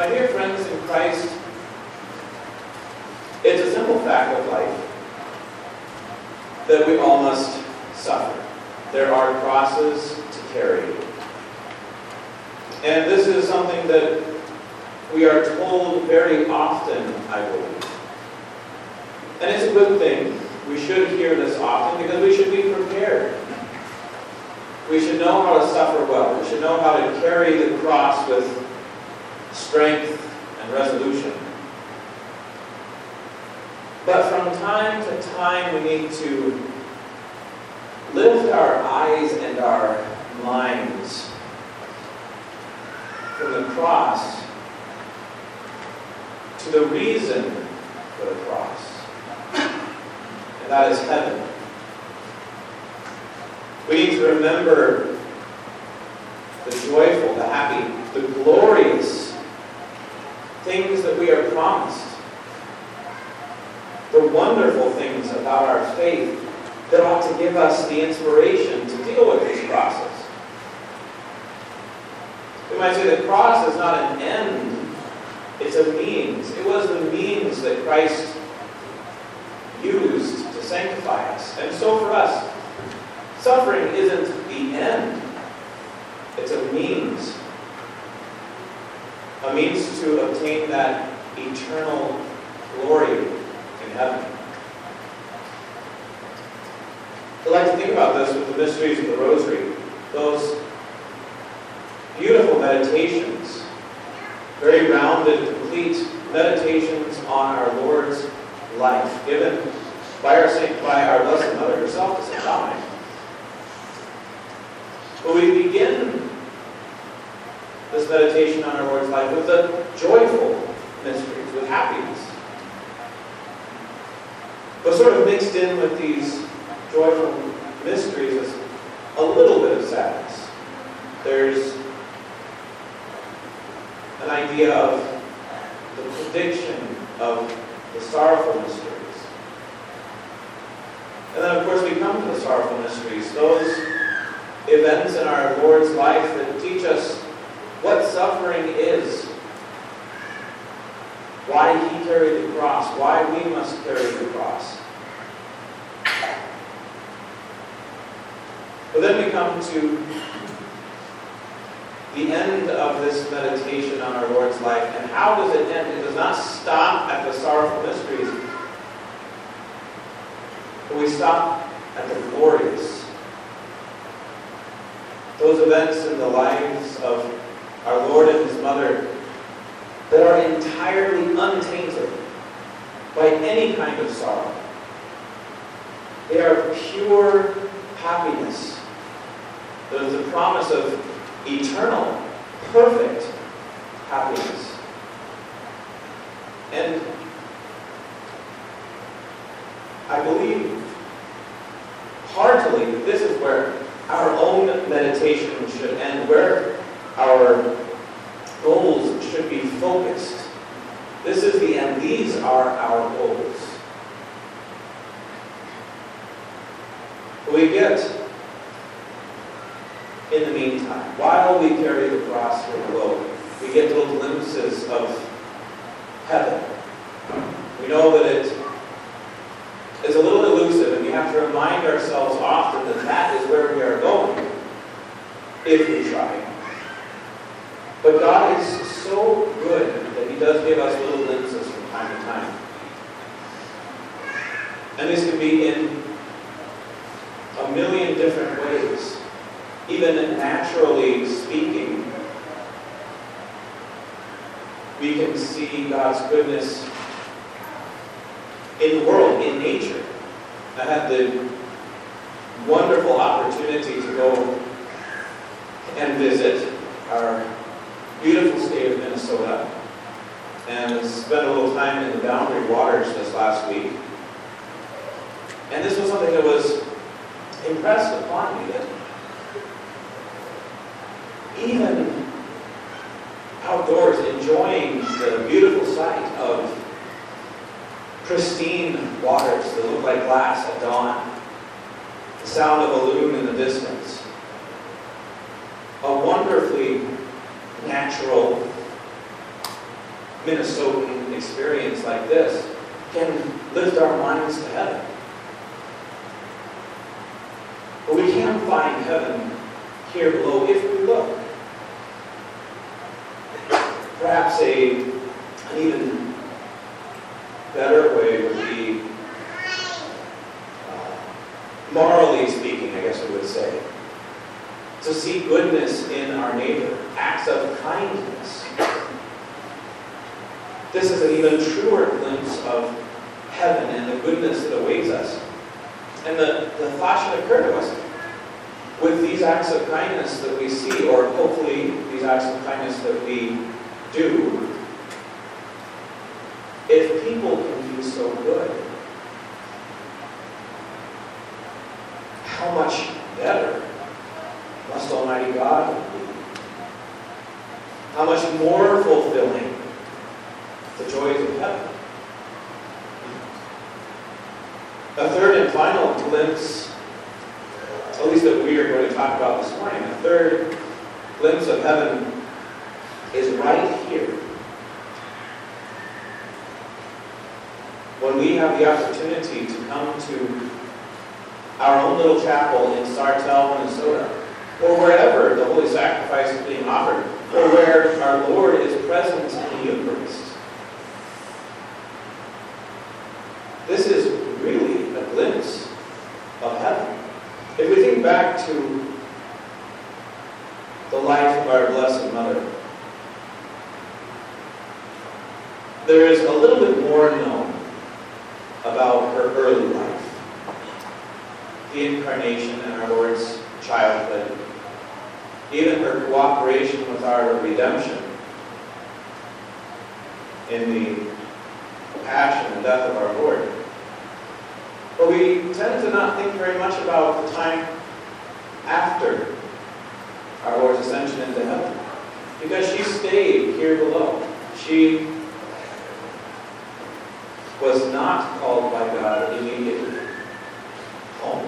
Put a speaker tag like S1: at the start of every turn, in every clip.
S1: My dear friends in Christ, it's a simple fact of life that we all must suffer. There are crosses to carry. And this is something that we are told very often, I believe. And it's a good thing. We should hear this often because we should be prepared. We should know how to suffer well. We should know how to carry the cross with strength and resolution. But from time to time, we need to lift our eyes and our minds from the cross to the reason for the cross. And that is heaven. We need to remember the joyful, the happy, the glorious things that we are promised. The wonderful things about our faith that ought to give us the inspiration to deal with these crosses. We might say the cross is not an end, it's a means. It was the means that Christ used to sanctify us. And so for us, suffering isn't the end, it's a means. A means to obtain that eternal glory in heaven. I like to think about this with the mysteries of the Rosary. Those beautiful meditations, very rounded, complete meditations on our Lord's life, given by our Blessed Mother herself to St. Dominic. But we begin this meditation on our Lord's life with the joyful mysteries, with happiness. But sort of mixed in with these joyful mysteries is a little bit of sadness. There's an idea of the prediction of the sorrowful mysteries. And then, of course, we come to the sorrowful mysteries, those events in our Lord's life that teach us what suffering is, why He carried the cross, why we must carry the cross. But then we come to the end of this meditation on our Lord's life. And how does it end? It does not stop at the sorrowful mysteries, but we stop at the glorious. Those events in the lives of our Lord and His Mother that are entirely untainted by any kind of sorrow. They are pure happiness. There's the promise of eternal, perfect happiness. And I believe heartily that this is where our own meditation should end, where our goals should be focused. This is the end. These are our goals. We get, in the meantime, while we carry the cross here below, we get little glimpses of heaven. We know that it is a little elusive, and we have to remind ourselves often that that is where we are going, if we try. But God is so good that He does give us little glimpses from time to time. And this can be in a million different ways. Even naturally speaking, we can see God's goodness in the world, in nature. I had the wonderful opportunity to go and visit our beautiful state of Minnesota and spent a little time in the Boundary Waters this last week. And this was something that was impressed upon me, that even outdoors, enjoying the beautiful sight of pristine waters that look like glass at dawn, the sound of a loon in the distance, a wonderfully natural Minnesotan experience like this can lift our minds to heaven. But we can find heaven here below if we look. Perhaps an even better way would be, morally speaking, I guess we would say, to see goodness in our neighbor, acts of kindness. This is an even truer glimpse of heaven and the goodness that awaits us. And the thought should occur to us, with these acts of kindness that we see, or hopefully these acts of kindness that we do, if people can be so good, how much better must Almighty God be? How much more fulfilling the joys of heaven? A third and final glimpse, at least that we are going to talk about this morning, a third glimpse of heaven is right here. When we have the opportunity to come to our own little chapel in Sartell, Minnesota, or wherever the Holy Sacrifice is being offered, or where our Lord is present in the Eucharist. This is really a glimpse of heaven. If we think back to the life of our Blessed Mother, there is a little bit more known about her early life. The incarnation and our Lord's childhood, even her cooperation with our redemption in the passion and death of our Lord. But we tend to not think very much about the time after our Lord's ascension into heaven, because she stayed here below. She was not called by God immediately home.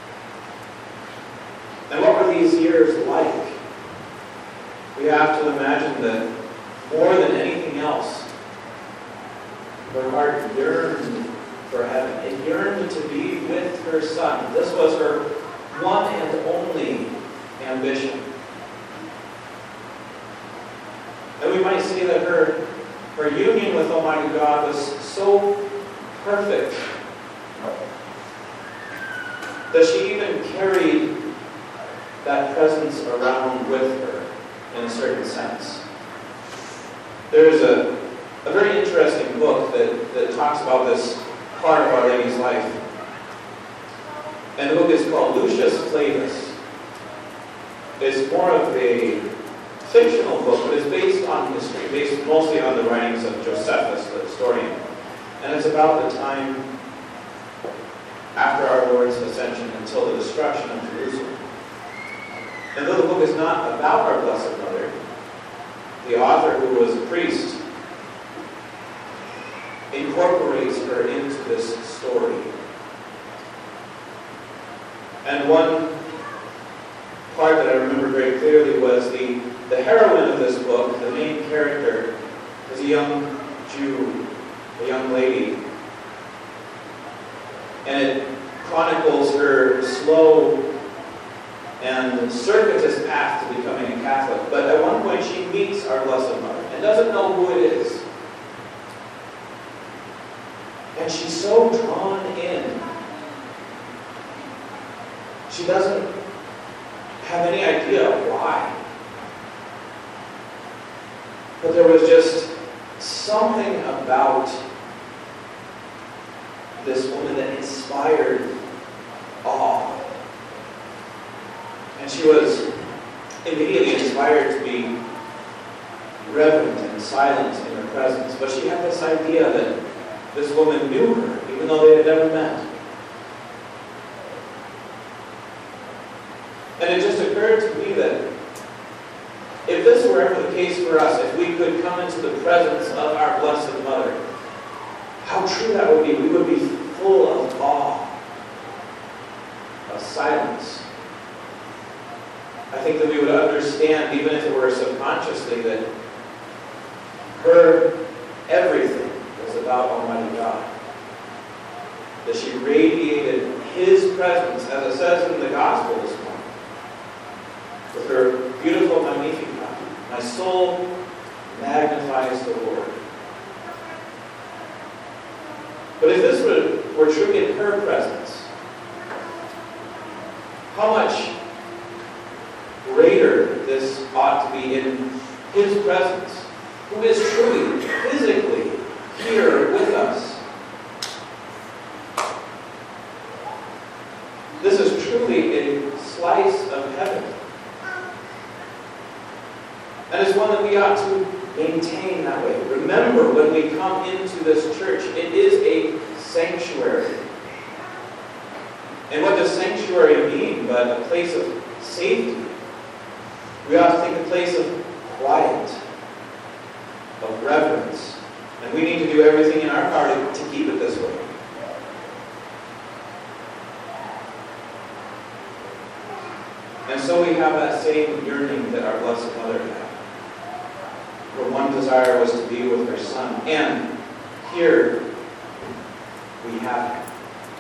S1: And what were these years like? We have to imagine that more than anything else, her heart yearned for heaven. It yearned to be with her Son. This was her one and only ambition. And we might say that her union with Almighty God was so perfect that she even carried that presence around with her in a certain sense. There is a very interesting book that talks about this part of Our Lady's life. And the book is called Lucius Flavus. It's more of a fictional book, but it's based on history, based mostly on the writings of Josephus, the historian. And it's about the time after our Lord's ascension until the destruction of Jerusalem. And though the book is not about our Blessed Mother, the author, who was a priest, incorporates her into this story. And one part that I remember very clearly was the heroine of this book, the main character, is a young Jew, a young lady. And it chronicles her slow and circuitous path to becoming a Catholic. But at one point she meets our Blessed Mother and doesn't know who it is. And she's so drawn in. She doesn't have any idea why. But there was just something about this woman that inspired awe. And she was immediately inspired to be reverent and silent in her presence. But she had this idea that this woman knew her, even though they had never met. And it just occurred to me that if this were ever the case for us, if we could come into the presence of our Blessed Mother, how true that would be. We would be full of awe, of silence. I think that we would understand, even if it were subconsciously, that her everything was about Almighty God. That she radiated His presence, as it says in the Gospel this morning, with her beautiful Magnificat. My soul magnifies the Lord. But if this were truly in her presence, how much greater this ought to be in His presence, who is truly, physically here with us. This is truly a slice of heaven. And it's one that we ought to maintain that way. Remember, when we come into this church, it is a sanctuary. And what does sanctuary mean but a place of safety? We ought to think a place of quiet, of reverence. And we need to do everything in our power to keep it this way. And so we have that same yearning that our Blessed Mother had. Her one desire was to be with her Son. And here we have it.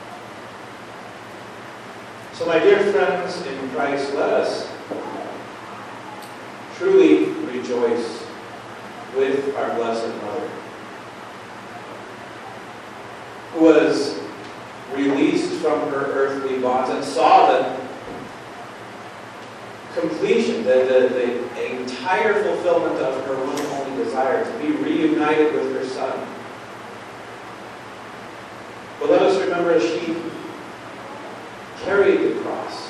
S1: So my dear friends in Christ, let us truly rejoice with our Blessed Mother, who was released from her earthly bonds and saw the completion, the entire fulfillment of her one only desire, to be reunited with her Son. But let us remember, she carried the cross.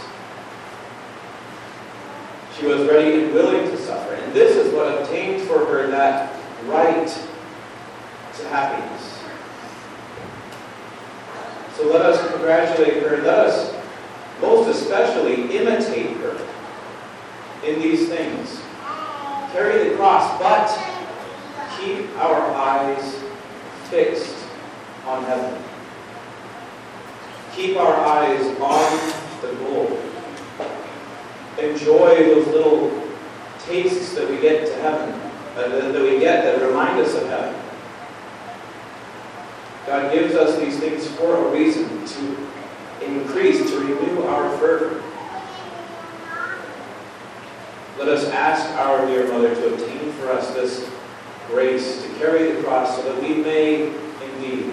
S1: She was ready and willing to suffer. And this is what obtained for her that right to happiness. So let us congratulate her. Let us most especially imitate her in these things. Carry the cross, but keep our eyes fixed on heaven. Keep our eyes on the goal. Enjoy those little tastes that we get to heaven, that remind us of heaven. God gives us these things for a reason, to increase, to renew our fervor. Let us ask our dear Mother to obtain for us this grace to carry the cross so that we may indeed